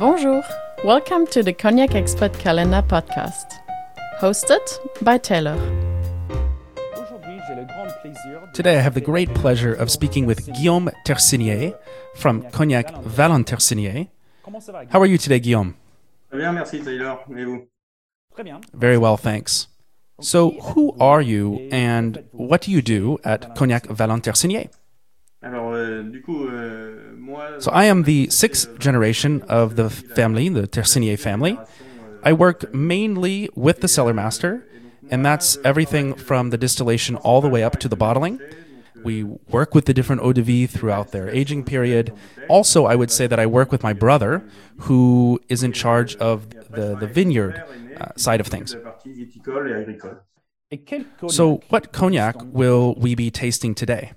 Bonjour, welcome to the Cognac Expert Calendar podcast, hosted by Taylor. Today I have the great pleasure of speaking with Guillaume Tersinier from Cognac Valent Tersinier. How are you today, Guillaume? Très bien, merci Taylor. Et vous? Very well, thanks. So, who are you and what do you do at Cognac Valent Tersinier? So I am the sixth generation of the family, the Tersinier family. I work mainly with the cellar master, and that's everything from the distillation all the way up to the bottling. We work with the different eau de vie throughout their aging period. Also, I would say that I work with my brother, who is in charge of the vineyard side of things. So what cognac will we be tasting today?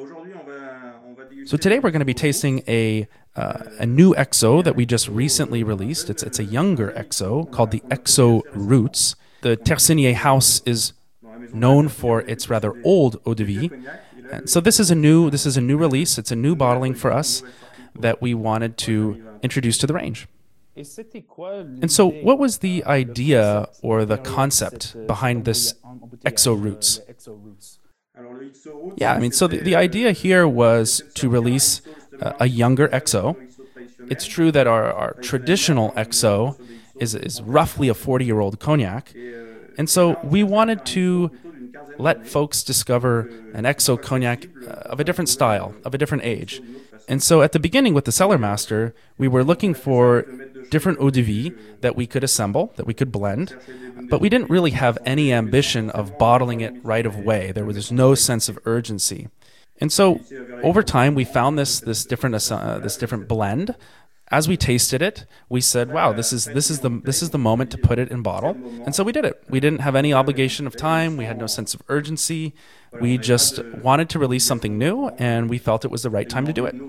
So today we're going to be tasting a new XO that we just recently released. It's a younger XO called the XO Roots. The Tersinier house is known for its rather old eau de vie. And so this is a new release. It's a new bottling for us that we wanted to introduce to the range. And so what was the idea or the concept behind this XO Roots? Yeah, so the idea here was to release a younger XO. It's true that our traditional XO is roughly a 40-year-old cognac. And so we wanted to let folks discover an XO cognac of a different style, of a different age. And so at the beginning with the cellar master, we were looking for different eau de vie that we could assemble, that we could blend, but we didn't really have any ambition of bottling it right away. There was no sense of urgency. And so over time, we found this different blend. As we tasted it, we said, "Wow, this is the moment to put it in bottle." And so we did it. We didn't have any obligation of time. We had no sense of urgency. We just wanted to release something new, and we felt it was the right time to do it.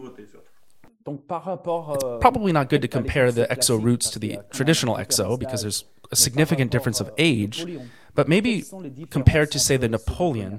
It's probably not good to compare the XO Roots to the traditional XO because there's a significant difference of age, but maybe compared to, say, the Napoleon.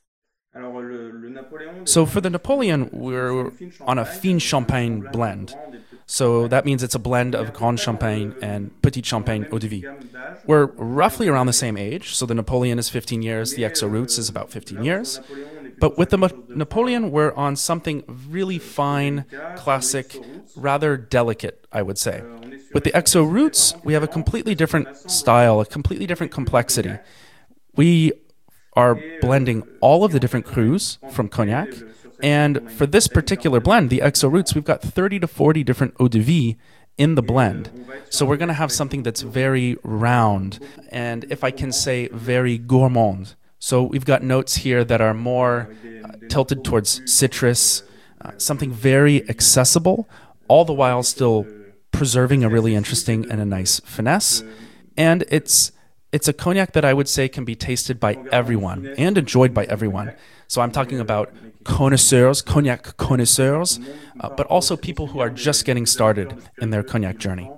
So for the Napoleon, we're on a Fine Champagne blend. So that means it's a blend of Grand Champagne and Petit Champagne eau de vie. We're roughly around the same age. So the Napoleon is 15 years, the XO Roots is about 15 years. But with the Napoleon, we're on something really fine, classic, rather delicate, I would say. With the XO Roots, we have a completely different style, a completely different complexity. We are blending all of the different crus from cognac. And for this particular blend, the XO Roots, we've got 30 to 40 different eau de vie in the blend. So we're going to have something that's very round and, if I can say, very gourmand. So we've got notes here that are more tilted towards citrus, something very accessible, all the while still preserving a really interesting and a nice finesse. And it's a cognac that I would say can be tasted by everyone and enjoyed by everyone. So I'm talking about connoisseurs, cognac connoisseurs, but also people who are just getting started in their cognac journey.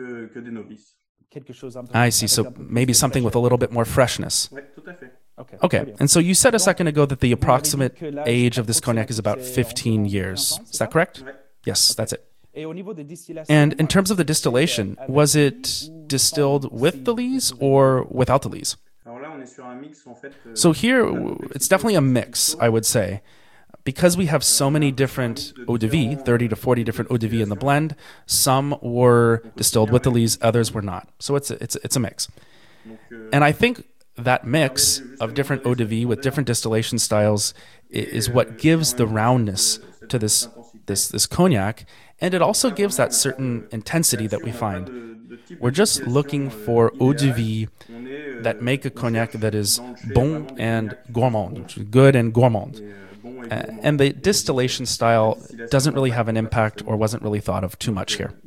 I see, so maybe something with a little bit more freshness. Okay, and so you said a second ago that the approximate age of this cognac is about 15 years. Is that correct? Yes, that's it. And in terms of the distillation, was it distilled with the lees or without the lees? So here, it's definitely a mix, I would say. Because we have so many different eau de vie, 30 to 40 different eau de vie in the blend, some were distilled with the lees, others were not. So it's a mix. And I think that mix of different eau de vie with different distillation styles is what gives the roundness to this cognac, and it also gives that certain intensity that we find. We're just looking for eau de vie that make a cognac that is bon and gourmand, which is good and gourmand. And the distillation style doesn't really have an impact or wasn't really thought of too much here.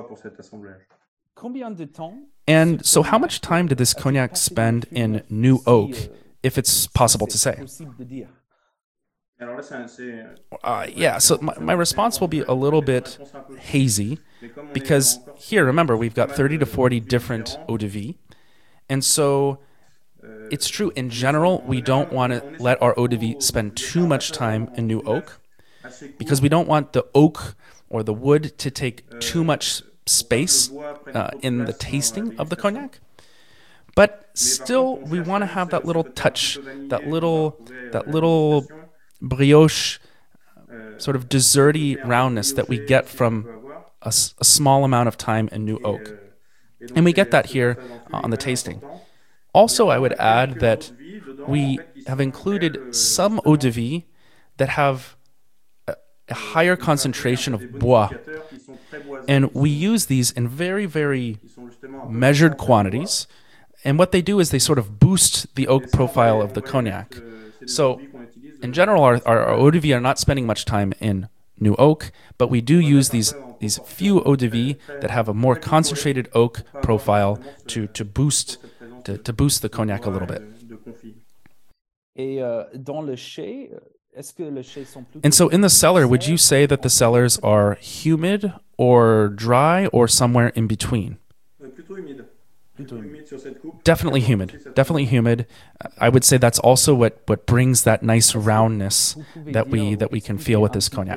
And so how much time did this cognac spend in new oak, if it's possible to say? So my response will be a little bit hazy because here, remember, we've got 30 to 40 different eau de vie. And so it's true, in general, we don't want to let our eau de vie spend too much time in new oak because we don't want the oak or the wood to take too much space in the tasting of the cognac. But still, we want to have that little touch, that little brioche, sort of desserty roundness that we get from a small amount of time in new oak. And we get that here on the tasting. Also, I would add that we have included some eau de vie that have a higher concentration of bois. And we use these in very, very measured quantities. And what they do is they sort of boost the oak profile of the cognac. So, in general, our eau de vie are not spending much time in new oak, but we do use these few eau de vie that have a more concentrated oak profile to boost the cognac a little bit. And so in the cellar, would you say that the cellars are humid or dry or somewhere in between? Definitely humid. I would say that's also what brings that nice roundness that we can feel with this cognac.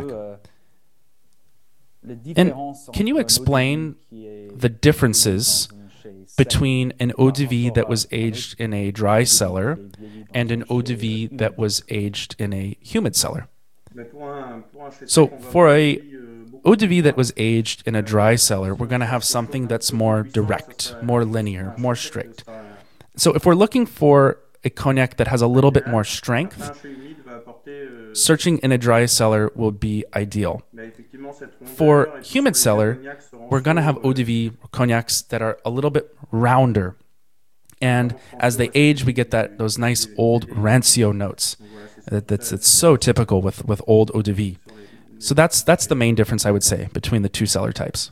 And can you explain the differences between an eau de vie that was aged in a dry cellar and an eau de vie that was aged in a humid cellar? So for a eau de vie that was aged in a dry cellar, we're going to have something that's more direct, more linear, more strict. So if we're looking for a cognac that has a little bit more strength, searching in a dry cellar will be ideal. For humid cellar, we're going to have eau de vie cognacs that are a little bit rounder. And as they age, we get those nice old rancio notes. It's so typical with old eau de vie. So that's the main difference, I would say, between the two cellar types.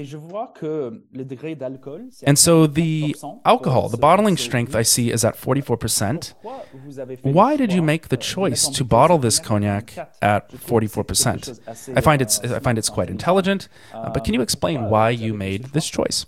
And so the alcohol, the bottling strength I see is at 44%. Why did you make the choice to bottle this cognac at 44%? I find it's quite intelligent, but can you explain why you made this choice?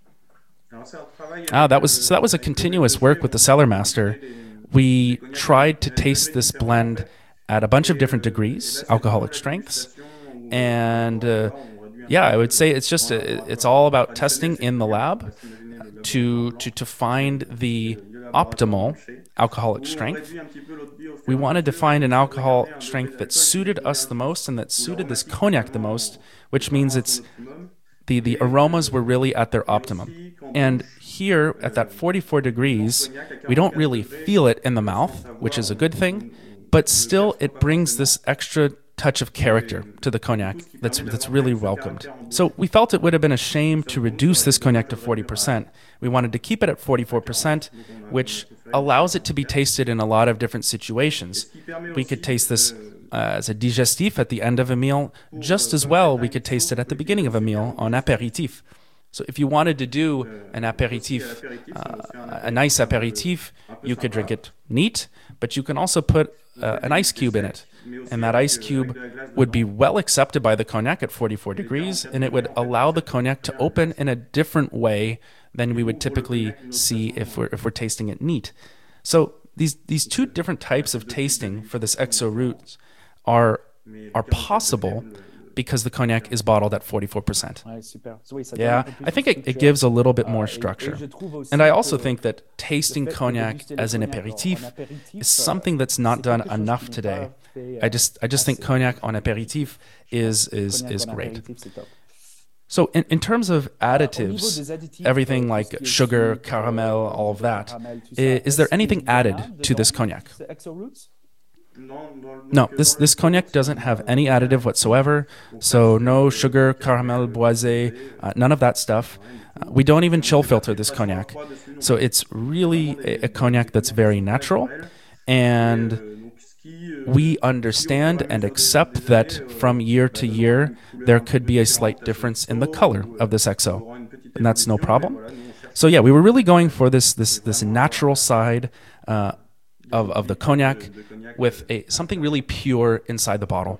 That was a continuous work with the cellar master. We tried to taste this blend at a bunch of different degrees, alcoholic strengths, and I would say it's all about testing in the lab to find the optimal alcoholic strength. We wanted to find an alcohol strength that suited us the most and that suited this cognac the most, which means it's the aromas were really at their optimum. And here at that 44 degrees, we don't really feel it in the mouth, which is a good thing, but still it brings this extra touch of character to the cognac that's really welcomed. So we felt it would have been a shame to reduce this cognac to 40%. We wanted to keep it at 44%, which allows it to be tasted in a lot of different situations. We could taste this as a digestif at the end of a meal. Just as well, we could taste it at the beginning of a meal on apéritif. So if you wanted to do an apéritif, a nice apéritif, you could drink it neat, but you can also put an ice cube in it. And that ice cube would be well accepted by the cognac at 44 degrees, and it would allow the cognac to open in a different way than we would typically see if we're tasting it neat. So these two different types of tasting for this XO Root are possible because the cognac is bottled at 44%. Yeah, I think it gives a little bit more structure. And I also think that tasting cognac as an apéritif is something that's not done enough today. I just think cognac on apéritif is great. So in terms of additives, everything like sugar, caramel, all of that, is there anything added to this cognac? No, this cognac doesn't have any additive whatsoever, so no sugar, caramel, boisé, none of that stuff. We don't even chill filter this cognac, so it's really a cognac that's very natural, and we understand and accept that from year to year there could be a slight difference in the color of this XO, and that's no problem. So yeah, we were really going for this natural side of the cognac with something really pure inside the bottle.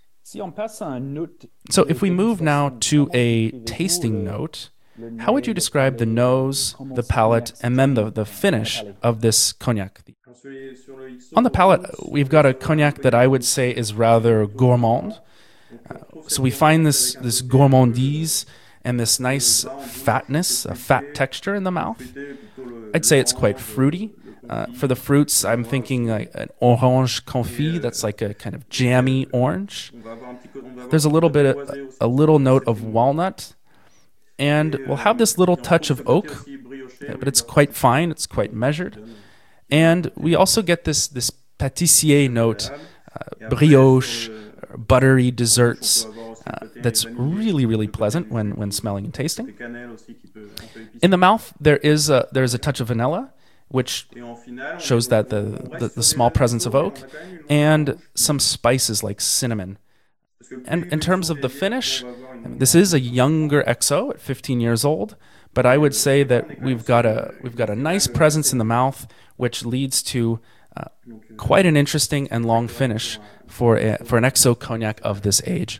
So if we move now to a tasting note, how would you describe the nose, the palate, and then the finish of this cognac? On the palate, we've got a cognac that I would say is rather gourmand. So we find this gourmandise and this nice fatness, a fat texture in the mouth. I'd say it's quite fruity. For the fruits, I'm thinking like an orange confit that's like a kind of jammy orange. There's a little note of walnut, and we'll have this little touch of oak, but it's quite fine, it's quite measured. And we also get this pâtissier note, brioche, buttery desserts, that's really, really pleasant when smelling and tasting. In the mouth, there's a touch of vanilla, which shows that the small presence of oak, and some spices like cinnamon. And in terms of the finish, this is a younger XO at 15 years old, but I would say that we've got a nice presence in the mouth, which leads to quite an interesting and long finish for an XO cognac of this age.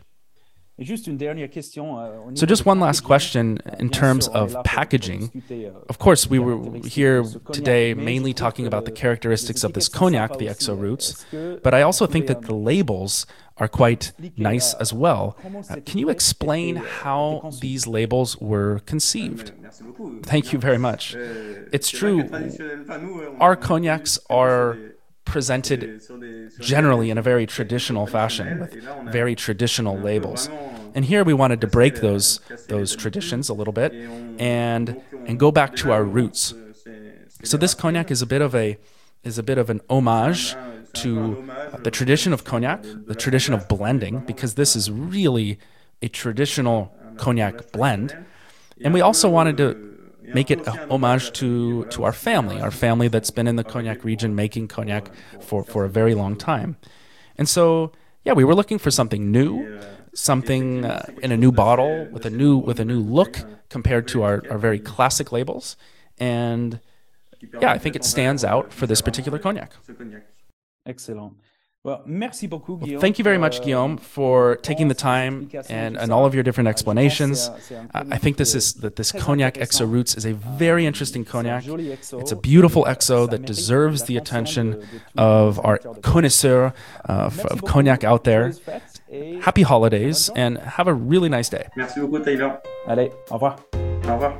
So just one last question in terms of packaging. Of course, we were here today mainly talking about the characteristics of this cognac, the XO roots, but I also think that the labels are quite nice as well. Can you explain how these labels were conceived? Thank you very much. It's true, our cognacs are presented generally in a very traditional fashion with very traditional labels. And here we wanted to break those traditions a little bit and go back to our roots. So this cognac is a bit of an homage to the tradition of cognac, the tradition of blending, because this is really a traditional cognac blend. And we also wanted to make it a homage to our family that's been in the cognac region making cognac for a very long time. And so, yeah, we were looking for something new, something in a new bottle with a new look compared to our very classic labels. And yeah, I think it stands out for this particular cognac. Excellent. Well, merci beaucoup, Guillaume. Well, thank you very much, Guillaume, for taking the time and all of your different explanations. I think this Cognac XO Roots is a very interesting cognac. It's a beautiful XO that deserves the attention of our connoisseur of cognac out there. Happy holidays and have a really nice day. Merci beaucoup, Taylor. Allez, au revoir. Au revoir.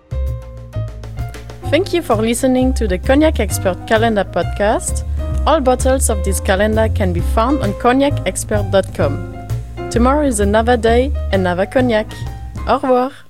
Thank you for listening to the Cognac Expert Calendar podcast. All bottles of this calendar can be found on cognacexpert.com. Tomorrow is another day, another cognac. Au revoir!